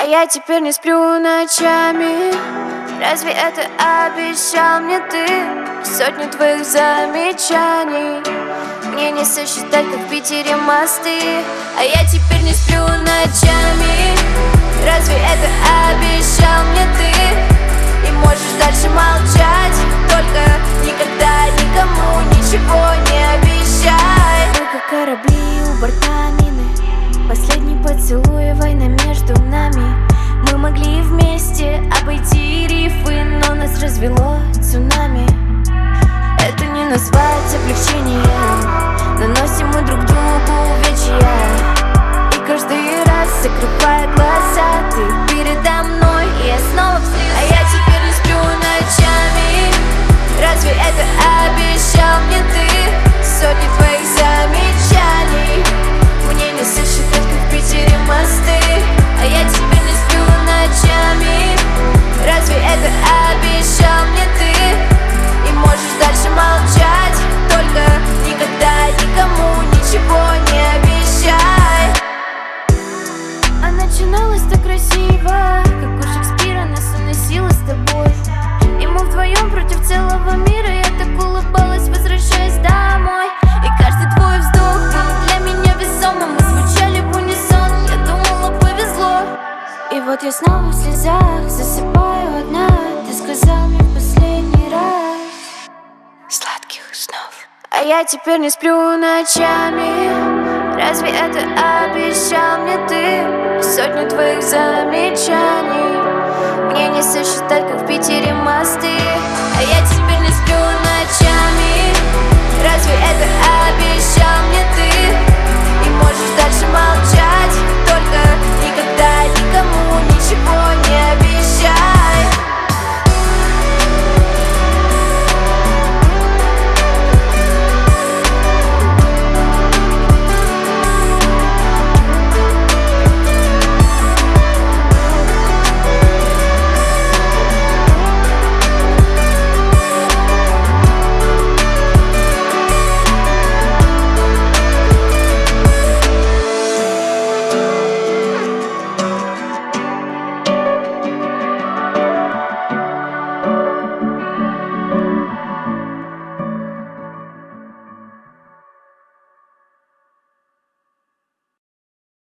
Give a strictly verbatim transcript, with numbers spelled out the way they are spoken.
я теперь не сплю ночами. Разве это обещал мне ты? Сотни твоих замечаний мне не сосчитать, как в Питере мосты. А я теперь не сплю ночами. Разве это обещал мне ты? И можешь дальше молчать, только никогда никому ничего не обещай. Мы как корабли у борта мины, последний поцелуй, война между нами. Мы могли вместе обойти рифы, но нас развело цунами. Это не назвать облегчением, наносим мы друг другу увечья. И каждый раз, закрывая глаза, ты передо мной, и я снова вслед. А я теперь не сплю ночами. Разве это обещал мне ты? Сотни твоих замечаний мне не сосчитать, как в Питере мосты. А я теперь не сплю ночами. Разве это обещал мне ты? И можешь дальше молчать, только никогда никому ничего не обещай. А начиналось так красиво, как у Шекспира нас уносило с тобой. И мы вдвоем против целого мира. Я так улыбалась, возвращаясь домой. И каждый твой вздох был для меня весомым. Мы звучали в унисон, я думала, повезло. И вот я снова в слезах засыпаю одна. Ты сказал мне в последний раз сладких снов. А я теперь не сплю ночами. Разве это обещал мне ты? Сотни твоих замечаний мне не сосчитать, как в Питере мосты. А я теперь не сплю ночами. Разве это обещал мне ты? И можешь дальше молчать.